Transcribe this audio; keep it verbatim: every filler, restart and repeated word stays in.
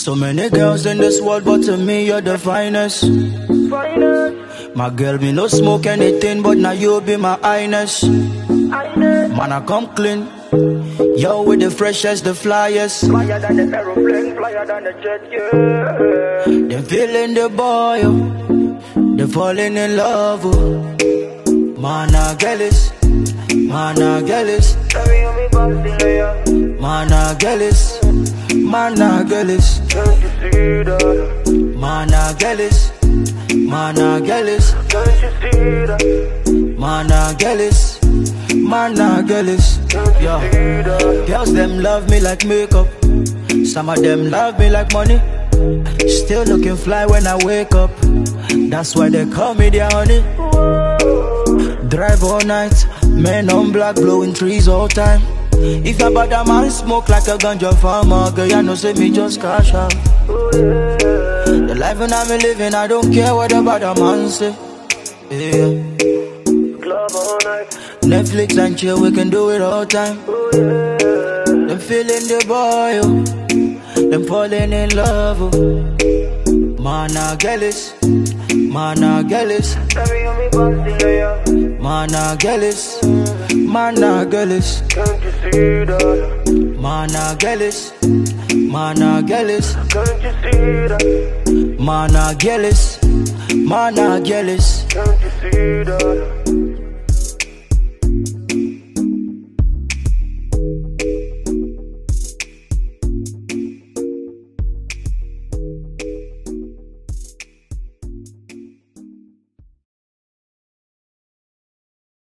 So many girls in this world, but to me you're the finest. Finest. My girl, me no smoke anything, but now you be my highness. Highness. Man, I come clean. Yo, with the freshest, the flyest. Flyer than the aeroplane, flyer than the jet, yeah. They feeling the boy, oh. They falling in love, oh. Man, I get this. Man, I get this. Man, I get this. Man, I get this. Can't you see that? Man, I get this. Man, I get this. Can't you see that? Man, I get this. Man, I get this. Yeah. Girls, them love me like makeup. Some of them love me like money. Still looking fly when I wake up. That's why they call me their honey. Drive all night, men on black, blowing trees all time. If your bad man smoke like a ganja farmer, girl, you know say me just cash out. The life and I'm living, I don't care what the bad man say. Yeah. Club all night, Netflix and chill, we can do it all time. Them feeling the boy, oh. Them falling in love, oh. Man, I get this. Man, I get this. Man, I get this. Man, I get this. Can't you see that? Man, I get this. Man, I get this. Can't you see that? Man, I get this. Man, I get this. Can't you see that?